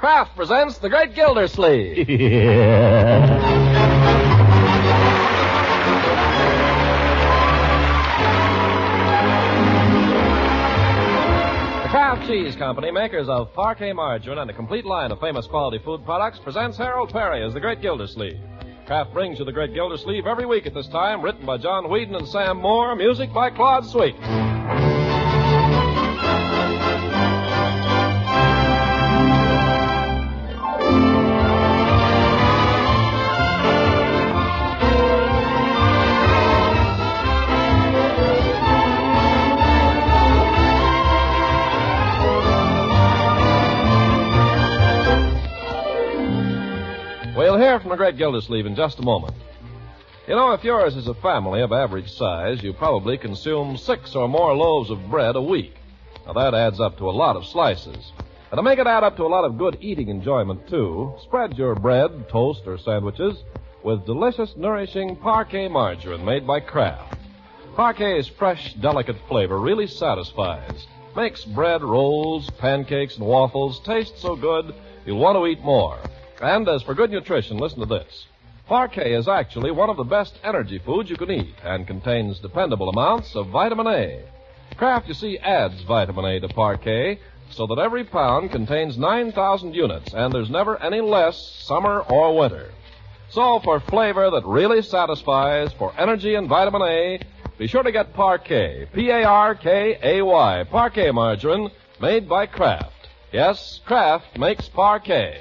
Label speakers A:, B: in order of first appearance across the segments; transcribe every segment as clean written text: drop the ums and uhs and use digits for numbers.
A: Kraft presents The Great Gildersleeve. The Kraft Cheese Company, makers of Parquet margarine and a complete line of famous quality food products, presents Harold Perry as The Great Gildersleeve. Kraft brings you The Great Gildersleeve every week at this time, written by John Whedon and Sam Moore, music by Claude Sweet. We'll hear from the Great Gildersleeve in just a moment. You know, if yours is a family of average size, you probably consume 6 or more loaves of bread a week. Now, that adds up to a lot of slices. And to make it add up to a lot of good eating enjoyment, too, spread your bread, toast, or sandwiches with delicious, nourishing Parquet margarine made by Kraft. Parquet's fresh, delicate flavor really satisfies. Makes bread, rolls, pancakes, and waffles taste so good you'll want to eat more. And as for good nutrition, listen to this. Parquet is actually one of the best energy foods you can eat and contains dependable amounts of vitamin A. Kraft, you see, adds vitamin A to Parquet so that every pound contains 9,000 units, and there's never any less summer or winter. So for flavor that really satisfies, for energy and vitamin A, be sure to get Parquet, P-A-R-K-A-Y, Parquet margarine made by Kraft. Yes, Kraft makes Parquet.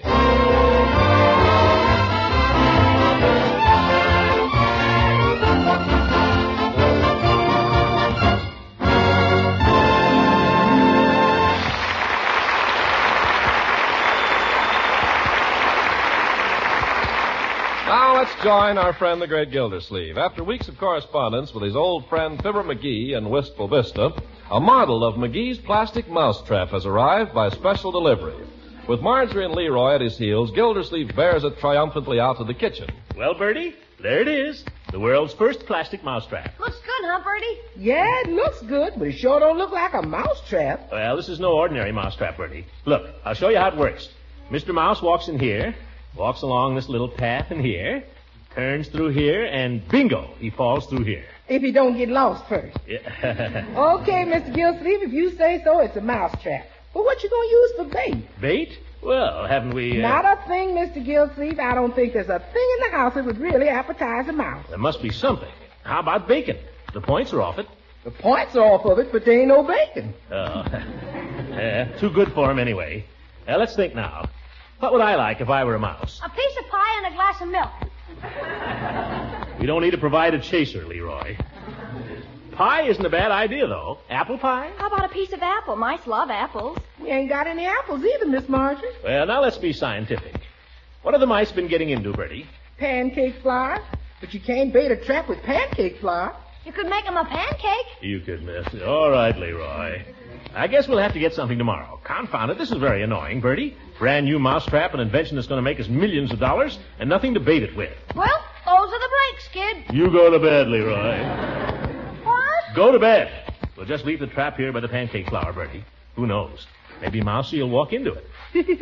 A: Now let's join our friend, the Great Gildersleeve. After weeks of correspondence with his old friend Fibber McGee in Wistful Vista, a model of McGee's plastic mousetrap has arrived by special delivery. With Marjorie and Leroy at his heels, Gildersleeve bears it triumphantly out to the kitchen.
B: Well, Bertie, there it is. The world's first plastic mousetrap.
C: Looks good, huh, Bertie?
D: Yeah, it looks good, but it sure don't look like a mousetrap.
B: Well, this is no ordinary mousetrap, Bertie. Look, I'll show you how it works. Mr. Mouse walks in here, walks along this little path in here, turns through here, and bingo, he falls through here.
D: If he don't get lost first.
B: Yeah.
D: Okay, Mr. Gildersleeve, if you say so, it's a mousetrap. But what you gonna use for bait?
B: Bait? Well, haven't we...
D: Not a thing, Mr. Gildersleeve. I don't think there's a thing in the house that would really appetize a mouse.
B: There must be something. How about bacon? The points are off it.
D: The points are off of it, but there ain't no bacon.
B: Oh, too good for him anyway. Let's think now. What would I like if I were a mouse?
C: A piece of pie and a glass of milk.
B: We don't need to provide a chaser, Leroy. Pie isn't a bad idea, though. Apple pie?
C: How about a piece of apple? Mice love apples.
D: We ain't got any apples either, Miss Marjorie.
B: Well, now let's be scientific. What have the mice been getting into, Bertie?
D: Pancake flour. But you can't bait a trap with pancake flour.
C: You could make them a pancake.
B: You could miss it. All right, Leroy. I guess we'll have to get something tomorrow. Confound it, this is very annoying, Bertie. Brand new mousetrap, an invention that's going to make us millions of dollars, and nothing to bait it with.
C: Well, those are the breaks, kid.
B: You go to bed, Leroy.
C: What?
B: Go to bed. We'll just leave the trap here by the pancake flour, Bertie. Who knows? Maybe Mousie will walk into it.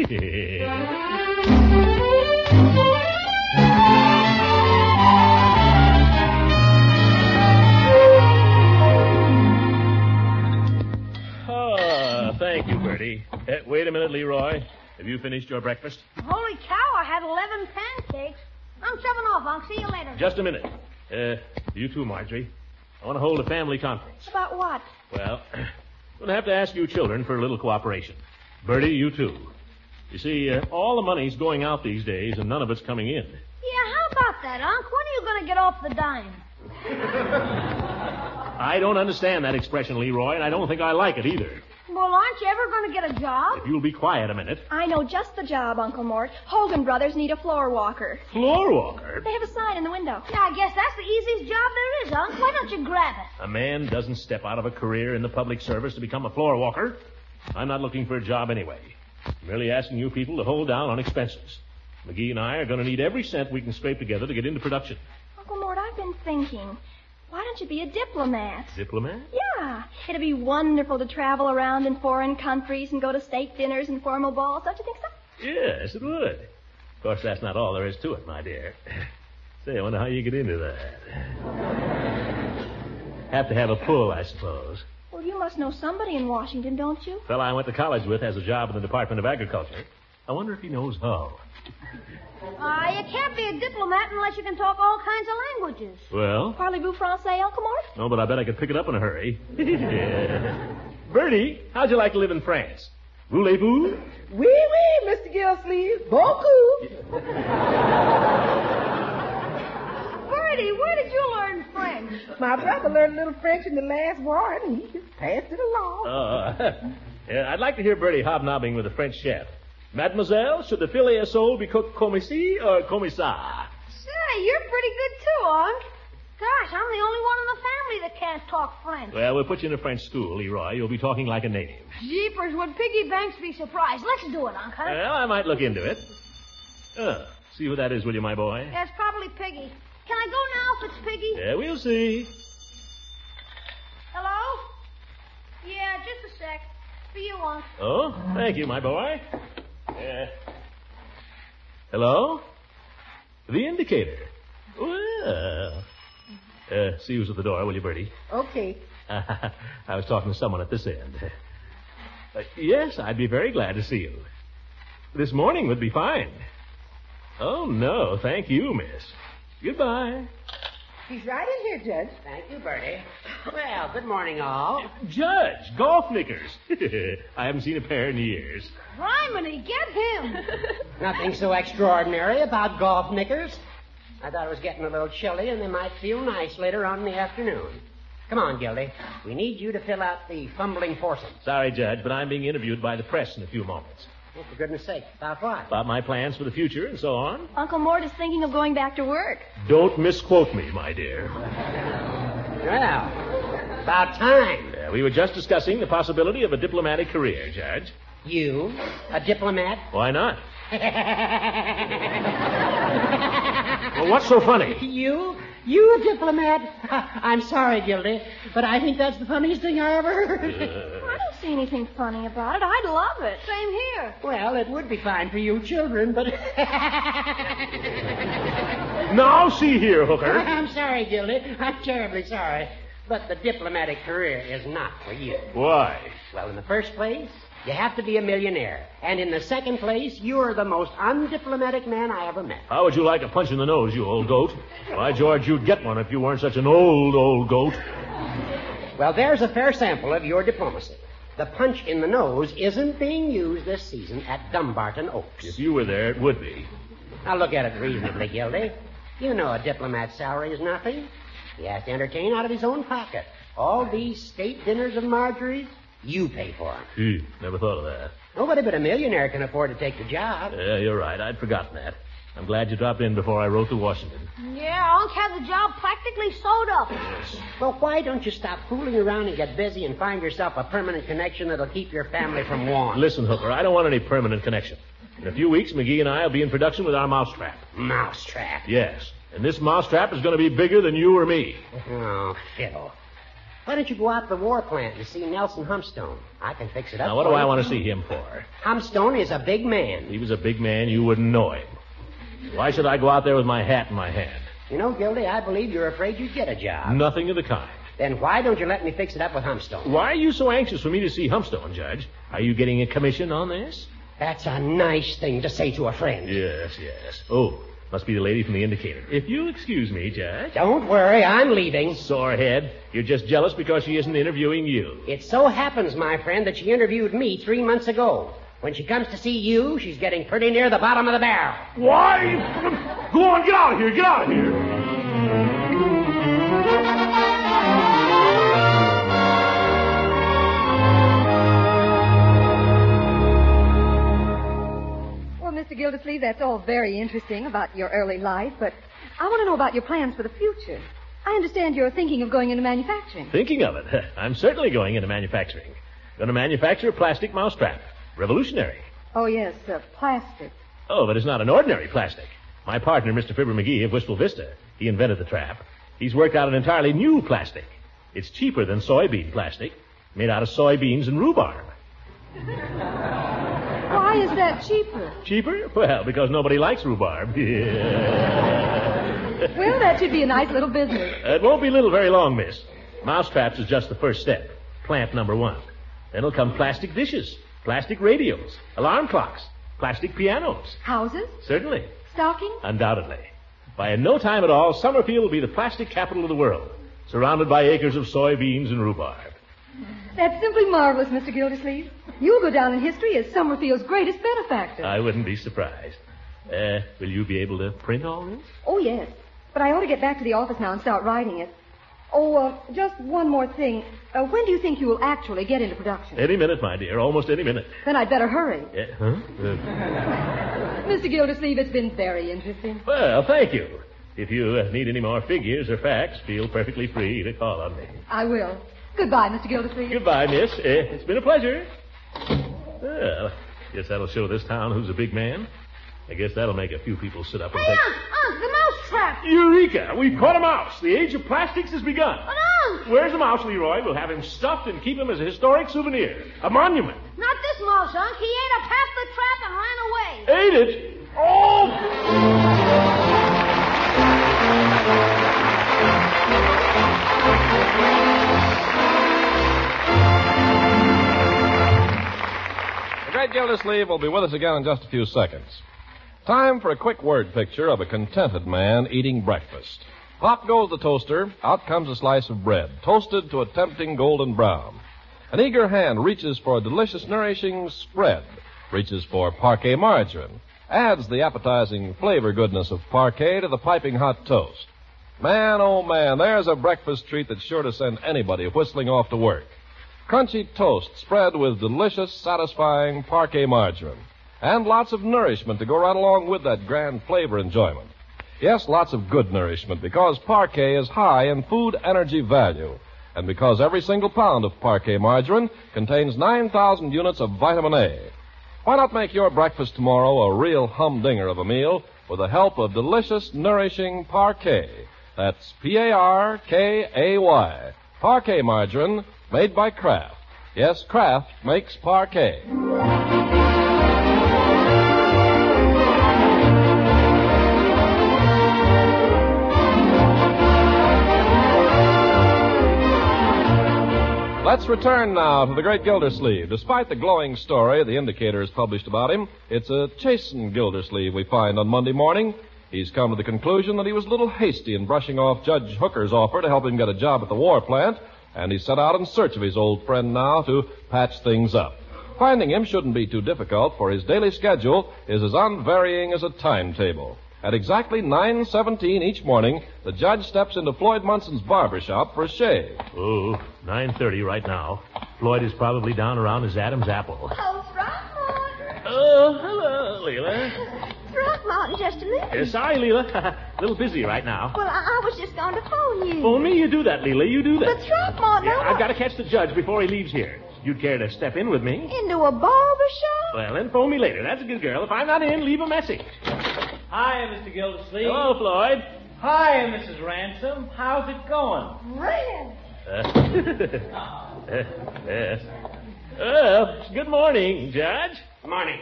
B: Thank you, Bertie. Wait a minute, Leroy. Have you finished your breakfast?
C: Holy cow, I had 11 pancakes. I'm shoving off, Unc. See you later.
B: Just a minute. You too, Marjorie. I want to hold a family conference.
C: About what?
B: Well, I'm going to have to ask you children for a little cooperation. Bertie, you too. You see, all the money's going out these days, and none of it's coming in.
C: Yeah, how about that, Unc? When are you going to get off the dime?
B: I don't understand that expression, Leroy, and I don't think I like it either.
C: Well, aren't you ever going to get a job?
B: If you'll be quiet a minute.
E: I know just the job, Uncle Mort. Hogan Brothers need a floor walker.
B: Floor walker?
E: They have a sign in the window.
C: Yeah, I guess that's the easiest job there is, Unc. Why don't you grab it?
B: A man doesn't step out of a career in the public service to become a floor walker. I'm not looking for a job anyway. I'm merely asking you people to hold down on expenses. McGee and I are going to need every cent we can scrape together to get into production.
E: Uncle Mort, I've been thinking. Why don't you be a diplomat?
B: Diplomat?
E: Yeah. It'd be wonderful to travel around in foreign countries and go to state dinners and formal balls. Don't you think so?
B: Yes, it would. Of course, that's not all there is to it, my dear. Say, I wonder how you get into that. Have to have a pull, I suppose.
E: Well, you must know somebody in Washington, don't you?
B: Fellow I went to college with has a job in the Department of Agriculture. I wonder if he knows how.
C: You can't be a diplomat unless you can talk all kinds of languages.
B: Well?
E: Parlez-vous français, Uncle Mort?
B: No, but I bet I could pick it up in a hurry. Yeah. Bertie, how'd you like to live in France? Voulez-vous?
D: Oui, oui, Mr. Gillsleeve. Beaucoup.
C: Bertie, where did you learn French?
D: My brother learned a little French in the last war, and he just passed it along.
B: Yeah, I'd like to hear Bertie hobnobbing with a French chef. Mademoiselle, should the filet à sole be cooked comme ici or comme ça?
C: Say, you're pretty good too, Unc. Gosh, I'm the only one in the family that can't talk French.
B: Well, we'll put you in a French school, Leroy. You'll be talking like a native.
C: Jeepers, would Piggy Banks be surprised? Let's do it, Unc, huh?
B: Well, I might look into it. See who that is, will you, my boy?
C: Yeah, it's probably Piggy. Can I go now if it's Piggy?
B: Yeah, we'll see.
C: Hello? Yeah, just a sec. For you, Unc.
B: Oh, thank you, my boy. Hello? The indicator. Well. See who's at the door, will you, Bertie?
D: Okay.
B: I was talking to someone at this end. Yes, I'd be very glad to see you. This morning would be fine. Oh, no, thank you, miss. Goodbye.
D: He's right in here, Judge.
F: Thank you, Bertie. Well, good morning, all.
B: Judge, golf knickers. I haven't seen a pair in years.
C: Criminy, get him.
F: Nothing so extraordinary about golf knickers. I thought it was getting a little chilly, and they might feel nice later on in the afternoon. Come on, Gildy. We need you to fill out the fumbling foursome.
B: Sorry, Judge, but I'm being interviewed by the press in a few moments.
F: Oh, for goodness sake. About what?
B: About my plans for the future and so on.
E: Uncle Mort is thinking of going back to work.
B: Don't misquote me, my dear.
F: Well, about time.
B: We were just discussing the possibility of a diplomatic career, Judge.
F: You, a diplomat?
B: Why not? Well, what's so funny?
F: You a diplomat? I'm sorry, Gildy, but I think that's the funniest thing I ever heard.
E: I don't see anything funny about it. I'd love it.
C: Same here.
F: Well, it would be fine for you children, but...
B: Now, see here, Hooker.
F: I'm sorry, Gildy. I'm terribly sorry. But the diplomatic career is not for you.
B: Why?
F: Well, in the first place, you have to be a millionaire. And in the second place, you're the most undiplomatic man I ever met.
B: How would you like a punch in the nose, you old goat? Why, George, you'd get one if you weren't such an old goat.
F: Well, there's a fair sample of your diplomacy. The punch in the nose isn't being used this season at Dumbarton Oaks.
B: If you were there, it would be.
F: Now, look at it reasonably, Gildy. You know a diplomat's salary is nothing. He has to entertain out of his own pocket. All these state dinners of Marjorie's, you pay for them.
B: Gee, never thought of that.
F: Nobody but a millionaire can afford to take the job.
B: Yeah, you're right. I'd forgotten that. I'm glad you dropped in before I wrote to Washington.
C: Yeah, Unc had the job practically sewed up.
B: Yes.
F: Well, why don't you stop fooling around and get busy and find yourself a permanent connection that'll keep your family from want?
B: Listen, Hooker, I don't want any permanent connection. In a few weeks, McGee and I will be in production with our mousetrap.
F: Mousetrap?
B: Yes. And this mousetrap is going to be bigger than you or me.
F: Oh, fiddle. Why don't you go out to the war plant and see Nelson Humstone? I can fix it up.
B: Now, what do I want to see him for?
F: Humstone is a big man.
B: If he was a big man, you wouldn't know him. Why should I go out there with my hat in my hand?
F: You know, Gildy, I believe you're afraid you'd get a job.
B: Nothing of the kind.
F: Then why don't you let me fix it up with Humstone?
B: Why are you so anxious for me to see Humstone, Judge? Are you getting a commission on this?
F: That's a nice thing to say to a friend.
B: Yes. Oh, must be the lady from the indicator. If you'll excuse me, Judge.
F: Don't worry, I'm leaving.
B: Sorehead, you're just jealous because she isn't interviewing you.
F: It so happens, my friend, that she interviewed me 3 months ago. When she comes to see you, she's getting pretty near the bottom of the barrel.
B: Why? Go on, get out of here, get out of here.
G: Mr. Gildersleeve, that's all very interesting about your early life, but I want to know about your plans for the future. I understand you're thinking of going into manufacturing.
B: Thinking of it? I'm certainly going into manufacturing. Going to manufacture a plastic mousetrap. Revolutionary.
G: Oh, yes, plastic.
B: Oh, but it's not an ordinary plastic. My partner, Mr. Fibber McGee of Wistful Vista, he invented the trap. He's worked out an entirely new plastic. It's cheaper than soybean plastic, made out of soybeans and rhubarb.
G: Why, Why is that cheaper?
B: Cheaper? Well, because nobody likes rhubarb.
G: Well, that should be a nice little business.
B: It won't be little very long, miss. Mousetraps is just the first step. Plant number 1. Then will come plastic dishes, plastic radios, alarm clocks, plastic pianos.
G: Houses?
B: Certainly.
G: Stockings?
B: Undoubtedly. By in no time at all, Summerfield will be the plastic capital of the world, surrounded by acres of soybeans and rhubarb.
G: That's simply marvelous, Mr. Gildersleeve. You'll go down in history as Summerfield's greatest benefactor.
B: I wouldn't be surprised. Will you be able to print all this?
G: Oh, yes. But I ought to get back to the office now and start writing it. Oh, just one more thing. When do you think you will actually get into production?
B: Any minute, my dear. Almost any minute.
G: Then I'd better hurry.
B: Huh?
G: Mr. Gildersleeve, it's been very interesting.
B: Well, thank you. If you need any more figures or facts, feel perfectly free to call on me.
G: I will. Goodbye, Mr. Gildersleeve.
B: Goodbye, miss. It's been a pleasure. Well, guess that'll show this town who's a big man. I guess that'll make a few people sit up and think...
C: Unc, the mouse trap.
B: Eureka! We've caught a mouse. The age of plastics has begun.
C: But, Unc!
B: Where's the mouse, Leroy? We'll have him stuffed and keep him as a historic souvenir. A monument.
C: Not this mouse, Unc. He ate up half the trap and ran away.
B: Ate it? Oh!
A: The Great Gildersleeve will be with us again in just a few seconds. Time for a quick word picture of a contented man eating breakfast. Pop goes the toaster, out comes a slice of bread, toasted to a tempting golden brown. An eager hand reaches for a delicious, nourishing spread, reaches for Parquet margarine, adds the appetizing flavor goodness of Parquet to the piping hot toast. Man, oh man, there's a breakfast treat that's sure to send anybody whistling off to work. Crunchy toast spread with delicious, satisfying Parquet margarine. And lots of nourishment to go right along with that grand flavor enjoyment. Yes, lots of good nourishment, because Parquet is high in food energy value. And because every single pound of Parquet margarine contains 9,000 units of vitamin A. Why not make your breakfast tomorrow a real humdinger of a meal with the help of delicious, nourishing Parquet? That's Parkay. Parquet margarine made by Kraft. Yes, Kraft makes Parquet. Let's return now to the great Gildersleeve. Despite the glowing story the Indicator has published about him, it's a chastened Gildersleeve we find on Monday morning. He's come to the conclusion that he was a little hasty in brushing off Judge Hooker's offer to help him get a job at the war plant, and he's set out in search of his old friend now to patch things up. Finding him shouldn't be too difficult, for his daily schedule is as unvarying as a timetable. At exactly 9:17 each morning, the judge steps into Floyd Munson's barber shop for a shave.
B: Oh, 9:30 right now. Floyd is probably down around his Adam's apple.
E: Oh, Throckmorton.
B: Oh, hello, Leela.
E: Throckmorton, just a minute.
B: Sorry, Leela. A little busy right now.
E: Well, I was just going to phone you.
B: Phone me? You do that, Leela. You do that.
E: But Throckmorton,
B: Yeah, I've got to catch the judge before he leaves here. You'd care to step in with me?
E: Into a barber shop?
B: Well, then phone me later. That's a good girl. If I'm not in, leave a message.
H: Hi, Mr. Gildersleeve.
B: Hello, Floyd.
H: Hi, Mrs. Ransom. How's it going?
E: Red.
B: Yes. Well, good morning, Judge.
F: Good morning.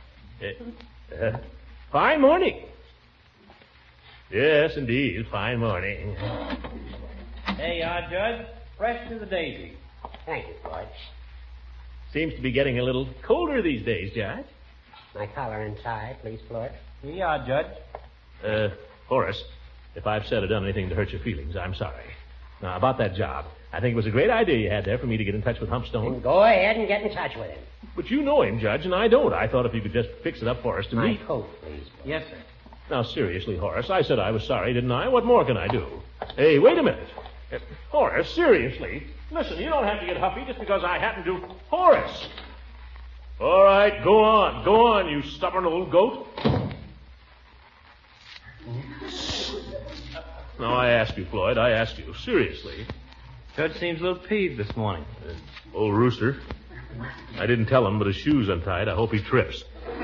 B: Fine morning. Yes, indeed, fine morning.
H: There you are, Judge. Fresh to the daisy.
F: Thank you, Floyd.
B: Seems to be getting a little colder these days, Judge.
F: My collar and tie, please, Floyd.
H: Here you are, Judge.
B: Horace, if I've said or done anything to hurt your feelings, I'm sorry. Now, about that job, I think it was a great idea you had there for me to get in touch with Humpstone.
F: Then go ahead and get in touch with him.
B: But you know him, Judge, and I don't. I thought if you could just fix it up for us to
F: My
B: meet.
F: coat, please, Floyd.
H: Yes, sir.
B: Now, seriously, Horace, I said I was sorry, didn't I? What more can I do? Hey, wait a minute. Horace, seriously. Listen, you don't have to get huffy just because I happen to... Horace! All right, go on. Go on, you stubborn old goat. No, I ask you, Floyd, I ask you. Seriously.
H: Judge seems a little peeved this morning.
B: Old rooster. I didn't tell him, but his shoe's untied. I hope he trips.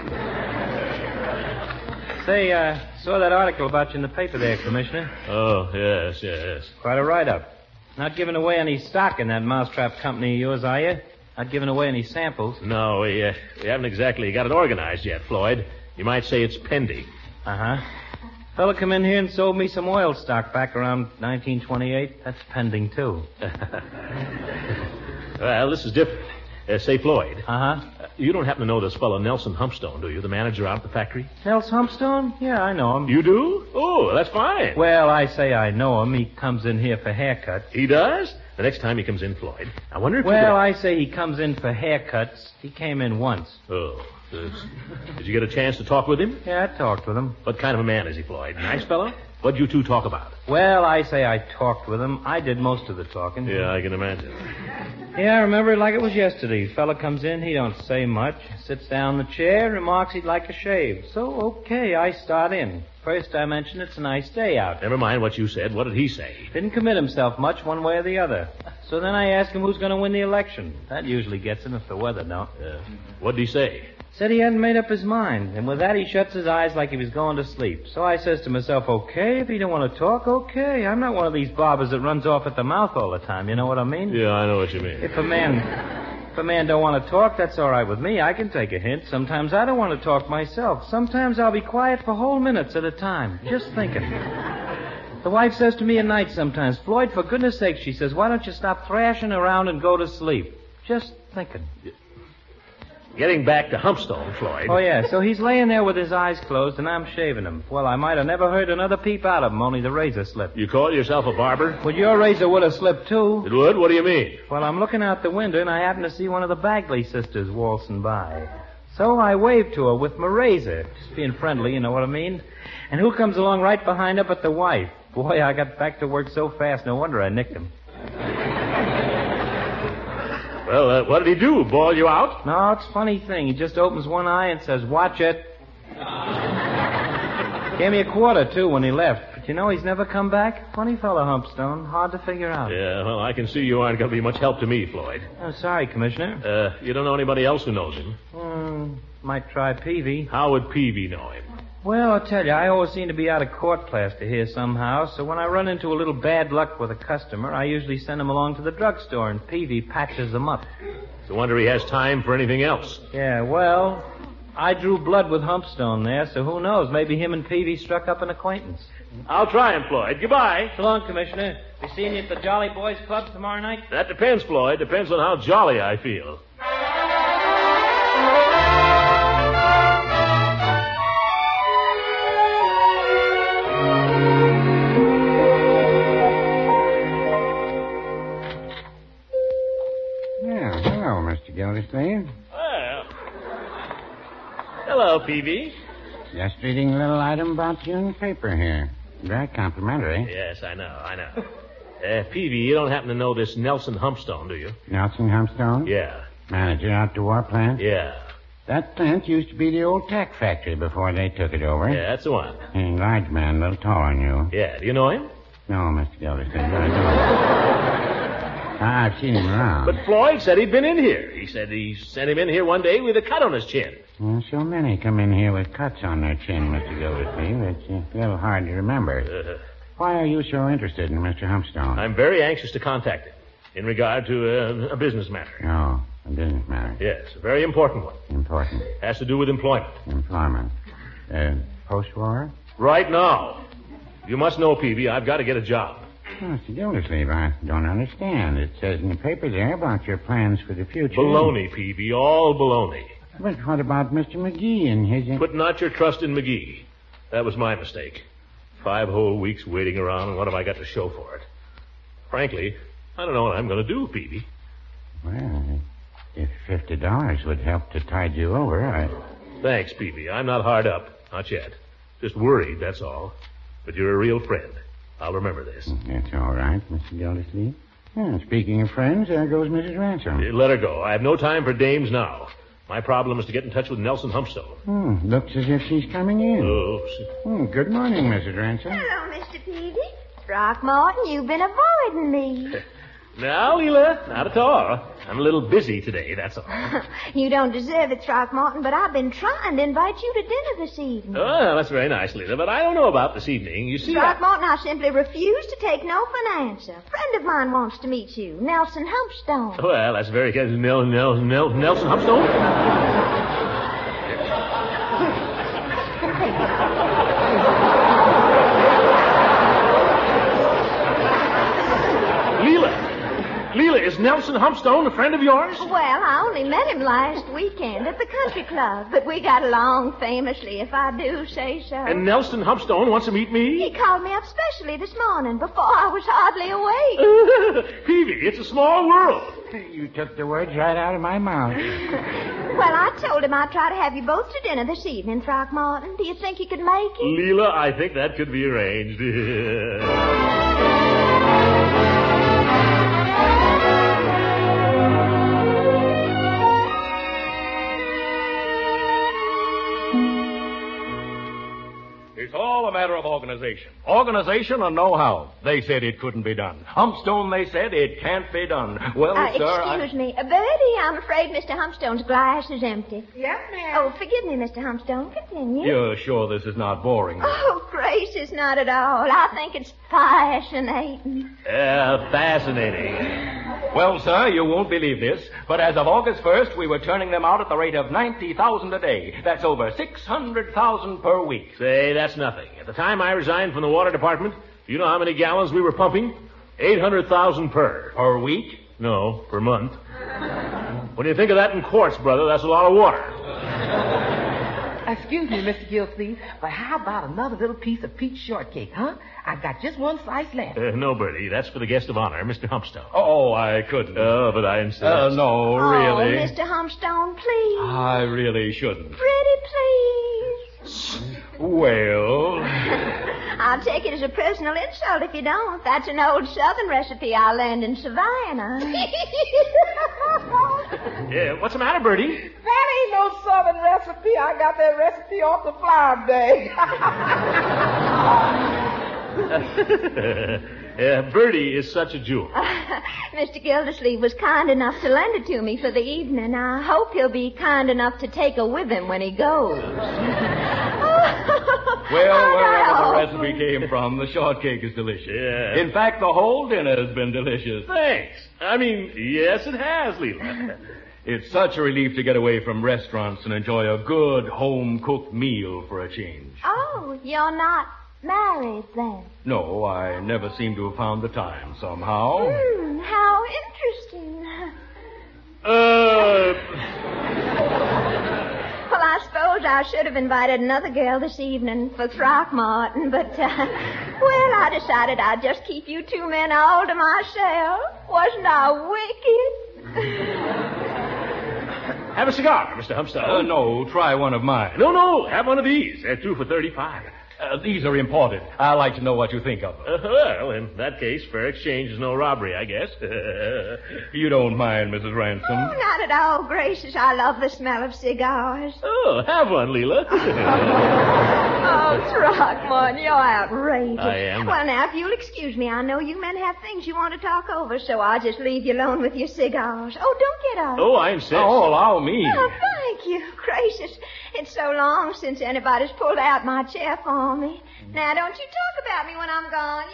H: Say, saw that article about you in the paper there, Commissioner.
B: Oh, yes.
H: Quite a write-up. Not giving away any stock in that mousetrap company of yours, are you? Not giving away any samples.
B: No, we haven't exactly got it organized yet, Floyd. You might say it's pending.
H: Uh-huh. Fella come in here and sold me some oil stock back around 1928. That's pending, too.
B: Well, this is different. Say, Floyd.
H: Uh-huh.
B: You don't happen to know this fellow Nelson Humpstone, do you? The manager out at the factory?
H: Nels Humpstone? Yeah, I know him.
B: You do? Oh, that's fine.
H: Well, I say I know him. He comes in here for haircuts.
B: He does? The next time he comes in, Floyd, I wonder if
H: Well, I say he comes in for haircuts. He came in once.
B: Oh. Did you get a chance to talk with him?
H: Yeah, I talked with him.
B: What kind of a man is he, Floyd? Nice fellow? What'd you two talk about?
H: Well, I say I talked with him. I did most of the talking.
B: Yeah, I can imagine.
H: Yeah, I remember it like it was yesterday. Fella comes in, he don't say much. Sits down in the chair, remarks he'd like a shave. So, okay, I start in. First I mention it's a nice day out.
B: Never mind what you said. What did he say?
H: Didn't commit himself much one way or the other. So then I ask him who's going to win the election. That usually gets him if the weather don't.
B: What'd he say?
H: Said he hadn't made up his mind. And with that, he shuts his eyes like he was going to sleep. So I says to myself, okay, if he don't want to talk, okay. I'm not one of these barbers that runs off at the mouth all the time. You know what I mean?
B: Yeah, I know what you mean.
H: If a man don't want to talk, that's all right with me. I can take a hint. Sometimes I don't want to talk myself. Sometimes I'll be quiet for whole minutes at a time, just thinking. The wife says to me at night sometimes, Floyd, for goodness sake, she says, why don't you stop thrashing around and go to sleep? Just thinking.
B: Getting back to Humpstone, Floyd.
H: Oh, yeah, so he's laying there with his eyes closed, and I'm shaving him. Well, I might have never heard another peep out of him, only the razor slipped.
B: You call yourself a barber?
H: Well, your razor would have slipped, too.
B: It would? What do you mean?
H: Well, I'm looking out the window, and I happen to see one of the Bagley sisters waltzing by. So I waved to her with my razor, just being friendly, you know what I mean? And who comes along right behind her but the wife? Boy, I got back to work so fast, no wonder I nicked him.
B: Well, what did he do? Bawl you out?
H: No, it's a funny thing. He just opens one eye and says, watch it. Gave me a quarter, too, when he left. But you know, he's never come back. Funny fellow, Humpstone. Hard to figure out.
B: Yeah, well, I can see you aren't going to be much help to me, Floyd.
H: Oh, sorry, Commissioner.
B: You don't know anybody else who knows him?
H: Might try Peavy.
B: How would Peavy know him?
H: Well, I'll tell you, I always seem to be out of court plaster here somehow, so when I run into a little bad luck with a customer, I usually send him along to the drugstore, and Peavy patches them up.
B: It's a wonder he has time for anything else.
H: Yeah, well, I drew blood with Humpstone there, so who knows? Maybe him and Peavy struck up an acquaintance.
B: I'll try him, Floyd. Goodbye.
H: So long, Commissioner. Be seeing you at the Jolly Boys Club tomorrow night?
B: That depends, Floyd. Depends on how jolly I feel.
I: Gildersleeve?
B: Well. Hello, Peavy.
I: Just reading a little item about you in the paper here. Very complimentary.
B: Yes, I know. Peavy, you don't happen to know this Nelson Humpstone, do you?
I: Nelson Humpstone?
B: Yeah.
I: Manager out the war plant?
B: Yeah.
I: That plant used to be the old tack factory before they took it over.
B: Yeah, that's the one.
I: A large man, a little taller than you.
B: Yeah, do you know him?
I: No, Mr. Gildersleeve, I don't. I've seen him around.
B: But Floyd said he'd been in here. He said he sent him in here one day with a cut on his chin.
I: Well, so many come in here with cuts on their chin, Mr. Gildersleeve. It's a little hard to remember. Why are you so interested in Mr. Humpstone?
B: I'm very anxious to contact him in regard to a business matter.
I: Oh, a business matter.
B: Yes, a very important one.
I: Important.
B: Has to do with employment.
I: Employment. Post-war?
B: Right now. You must know, Peavy, I've got to get a job.
I: Oh, Mr. Gildersleeve, I don't understand. It says in the paper there about your plans for the future.
B: Baloney, Peavy, all baloney.
I: But what about Mr. McGee and his...
B: Put not your trust in McGee. That was my mistake. 5 whole weeks waiting around, and what have I got to show for it? Frankly, I don't know what I'm going to do, Peavy.
I: Well, if $50 would help to tide you over,
B: Thanks, Peavy. I'm not hard up. Not yet. Just worried, that's all. But you're a real friend. I'll remember this.
I: That's all right, Mr. Gildersleeve. Well, speaking of friends, there goes Mrs. Ransom.
B: Let her go. I have no time for dames now. My problem is to get in touch with Nelson Humpstone.
I: Looks as if she's coming in.
B: Oh.
I: Good morning, Mrs. Ransom.
E: Hello, Mr. Peavy. Throckmorton, you've been avoiding me.
B: Now, Leela, not at all. I'm a little busy today, that's all.
C: You don't deserve it, Throckmorton, but I've been trying to invite you to dinner this evening.
B: Oh, that's very nice, Lila, but I don't know about this evening. You see,
C: Throckmorton, I simply refuse to take no for an answer. A friend of mine wants to meet you, Nelson Humpstone.
B: Well, that's very good. Nelson Humpstone? Leela, is Nelson Humpstone a friend of yours?
C: Well, I only met him last weekend at the country club, but we got along famously, if I do say so.
B: And Nelson Humpstone wants to meet me?
C: He called me up specially this morning before I was hardly awake.
B: Peavy, it's a small world.
I: You took the words right out of my mouth.
C: Well, I told him I'd try to have you both to dinner this evening, Throckmorton. Do you think you could make it?
B: Leela, I think that could be arranged.
J: It's all a matter of organization. Organization and know-how. They said it couldn't be done. Humpstone, they said it can't be done. Well, sir,
C: Excuse me. Bertie, I'm afraid Mr. Humpstone's glass is empty.
D: Yes, ma'am.
C: Oh, forgive me, Mr. Humpstone. Continue.
J: You're sure this is not boring?
C: Oh, gracious, not at all. I think it's fascinating.
B: Fascinating.
J: Well, sir, you won't believe this, but as of August 1st, we were turning them out at the rate of 90,000 a day. That's over 600,000 per week.
B: Say, that's nothing. At the time I resigned from the water department, do you know how many gallons we were pumping? 800,000 per.
J: Per week?
B: No, per month. When you think of that in quarts, brother, that's a lot of water.
D: Excuse me, Mr. Gilsleeve, but how about another little piece of peach shortcake, huh? I've got just one slice left.
B: No, Bertie, that's for the guest of honor, Mr. Humpstone.
J: Oh, I couldn't.
B: But I insist.
J: No, really.
C: Oh, Mr. Humpstone, please.
J: I really shouldn't.
C: Pretty please.
J: Well...
C: I'll take it as a personal insult if you don't. That's an old Southern recipe I learned in Savannah.
B: Yeah, what's the matter, Bertie?
D: That ain't no Southern recipe. I got that recipe off the flour bag.
B: Bertie is such a jewel.
C: Mr. Gildersleeve was kind enough to lend it to me for the evening. I hope he'll be kind enough to take her with him when he goes.
J: Well, wherever the recipe came from, the shortcake is delicious.
B: Yeah.
J: In fact, the whole dinner has been delicious.
B: Thanks. I mean, yes, it has, Leela.
J: It's such a relief to get away from restaurants and enjoy a good home-cooked meal for a change.
C: Oh, you're not married then?
J: No, I never seem to have found the time somehow.
C: How interesting. Well, I suppose I should have invited another girl this evening for Throckmorton, but, I decided I'd just keep you two men all to myself. Wasn't I wicked?
B: Have a cigar, Mr. Humpstone.
J: No, try one of mine.
B: No, have one of these. They're 2 for $35.
J: These are imported. I'd like to know what you think of them.
B: Well, in that case, fair exchange is no robbery, I guess.
J: You don't mind, Mrs. Ransom?
C: Oh, not at all, gracious. I love the smell of cigars.
B: Oh, have one, Leela.
C: Oh, Throckmorton, you're outrageous.
B: I am.
C: Well, now, if you'll excuse me, I know you men have things you want to talk over, so I'll just leave you alone with your cigars. Oh, don't get up.
B: Oh, I insist.
J: Oh, allow me.
C: Oh, thank you. Gracious, it's so long since anybody's pulled out my chair for me. Now, don't you talk about me when I'm gone,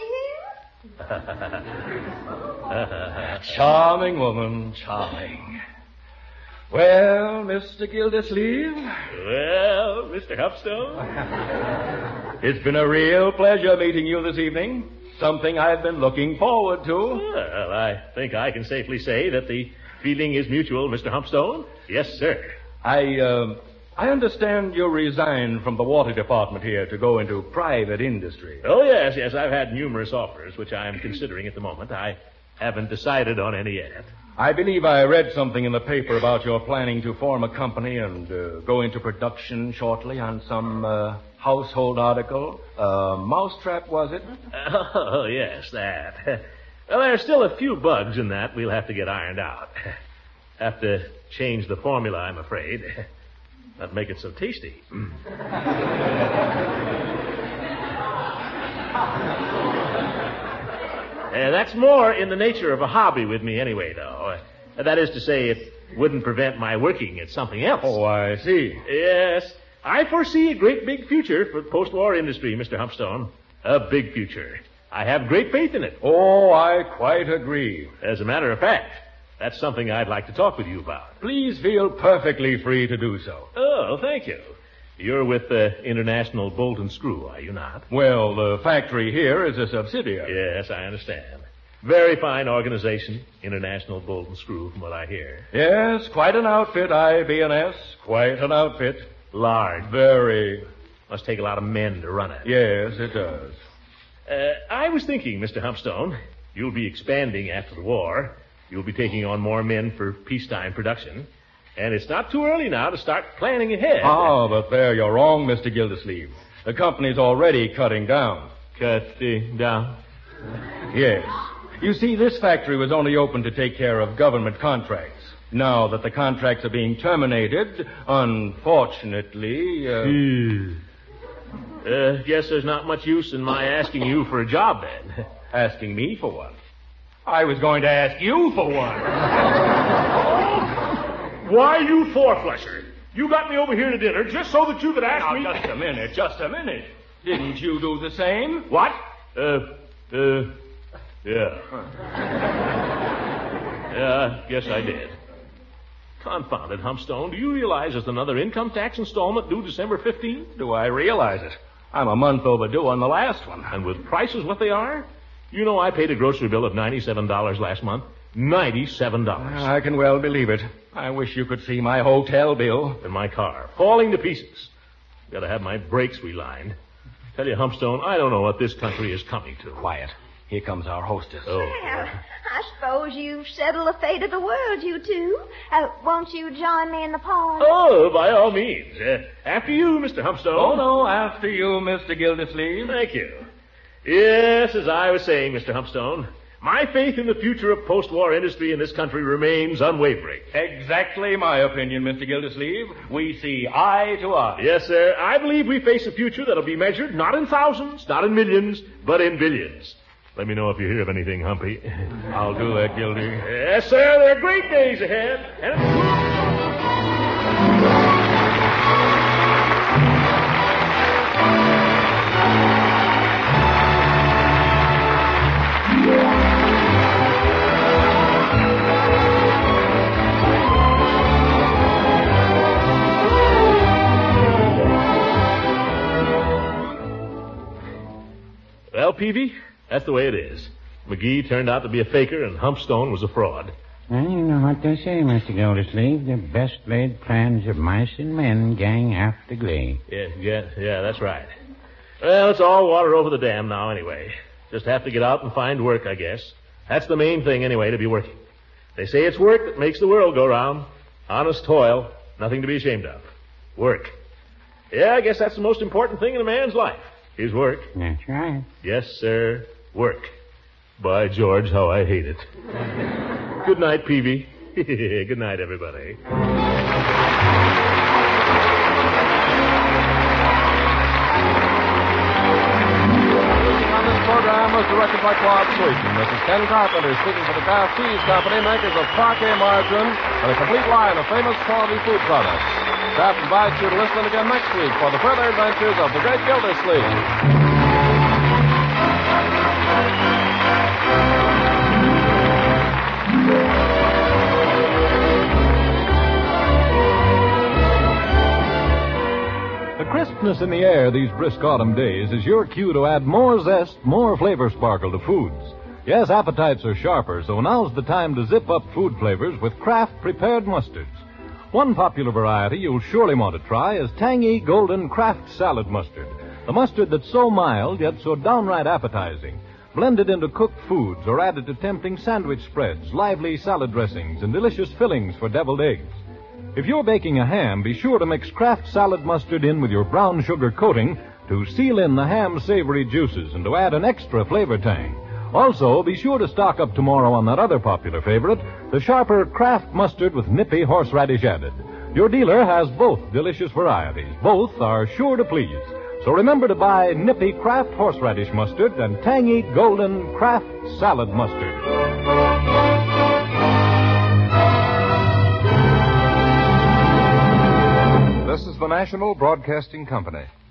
C: you hear?
J: Charming woman, charming. Well, Mr. Gildersleeve?
B: Well, Mr. Humpstone?
J: It's been a real pleasure meeting you this evening. Something I've been looking forward to.
B: Well, I think I can safely say that the feeling is mutual, Mr. Humpstone. Yes, sir.
J: I understand you resigned from the water department here to go into private industry.
B: Oh, yes. I've had numerous offers, which I am considering at the moment. I haven't decided on any yet.
J: I believe I read something in the paper about your planning to form a company and go into production shortly on some household article. Mousetrap, was it?
B: Oh, yes, that. Well, there's still a few bugs in that we'll have to get ironed out. Have to change the formula, I'm afraid. Not make it so tasty. That's more in the nature of a hobby with me anyway, though. That is to say, it wouldn't prevent my working at something else.
J: Oh, I see.
B: Yes. I foresee a great big future for the post-war industry, Mr. Humpstone. A big future. I have great faith in it.
J: Oh, I quite agree.
B: As a matter of fact, that's something I'd like to talk with you about.
J: Please feel perfectly free to do so.
B: Oh, thank you. You're with the International Bolt and Screw, are you not?
J: Well, the factory here is a subsidiary.
B: Yes, I understand. Very fine organization, International Bolt and Screw, from what I hear.
J: Yes, quite an outfit, IB&S. Quite an outfit.
B: Large.
J: Very.
B: Must take a lot of men to run it.
J: Yes, it does.
B: I was thinking, Mr. Humpstone, you'll be expanding after the war. You'll be taking on more men for peacetime production. And it's not too early now to start planning ahead.
J: Oh, but there you're wrong, Mr. Gildersleeve. The company's already cutting down.
B: Cutting down?
J: Yes. You see, this factory was only open to take care of government contracts. Now that the contracts are being terminated, unfortunately...
B: Guess there's not much use in my asking you for a job, then.
J: Asking me for one? I was going to ask you for one.
B: Why, you four-flusher? You got me over here to dinner just so that you could ask me...
J: Now, just a minute. Didn't you do the same?
B: What? Yeah. Yeah, guess I did. Confound it, Humpstone. Do you realize there's another income tax installment due December 15th?
J: Do I realize it? I'm a month overdue on the last one.
B: And with prices what they are? You know I paid a grocery bill of $97 last month. $97.
J: I can well believe it. I wish you could see my hotel bill.
B: And my car, falling to pieces. Gotta have my brakes relined. Tell you, Humpstone, I don't know what this country is coming to.
J: Quiet. Here comes our hostess.
C: Well, I suppose you've settled the fate of the world, you two. Won't you join me in the party?
B: Oh, by all means. After you, Mr. Humpstone.
J: Oh, no, after you, Mr. Gildersleeve.
B: Thank you. Yes, as I was saying, Mr. Humpstone, my faith in the future of post-war industry in this country remains unwavering.
J: Exactly my opinion, Mr. Gildersleeve. We see eye to eye.
B: Yes, sir. I believe we face a future that'll be measured not in thousands, not in millions, but in billions. Let me know if you hear of anything, Humpy.
J: I'll do that, Gildy.
B: Yes, sir. There are great days ahead. Well, Peavy, that's the way it is. McGee turned out to be a faker, and Humpstone was a fraud.
I: Well, you know what they say, Mr. Gildersleeve. The best laid plans of mice and men gang after glee.
B: Yeah, that's right. Well, it's all water over the dam now, anyway. Just have to get out and find work, I guess. That's the main thing, anyway, to be working. They say it's work that makes the world go round. Honest toil, nothing to be ashamed of. Work. Yeah, I guess that's the most important thing in a man's life. His work.
I: That's right.
B: Yes, sir. Work. By George, how I hate it. Good night, Peavy. Good night, everybody.
A: On this program was directed by Claude Sweeten. This is Ken Carpenter speaking for the Kraft Cheese Company, makers of Parquet margarine and a complete line of famous quality food products. Kraft invites you to listen again next week for the further adventures of the great Gildersleeve. The crispness in the air these brisk autumn days is your cue to add more zest, more flavor sparkle to foods. Yes, appetites are sharper, so now's the time to zip up food flavors with Kraft prepared mustards. One popular variety you'll surely want to try is tangy golden Kraft salad mustard. The mustard that's so mild yet so downright appetizing. Blended into cooked foods or added to tempting sandwich spreads, lively salad dressings, and delicious fillings for deviled eggs. If you're baking a ham, be sure to mix Kraft salad mustard in with your brown sugar coating to seal in the ham's savory juices and to add an extra flavor tang. Also, be sure to stock up tomorrow on that other popular favorite, the sharper Kraft mustard with nippy horseradish added. Your dealer has both delicious varieties. Both are sure to please. So remember to buy nippy Kraft horseradish mustard and tangy golden Kraft salad mustard.
K: National Broadcasting Company.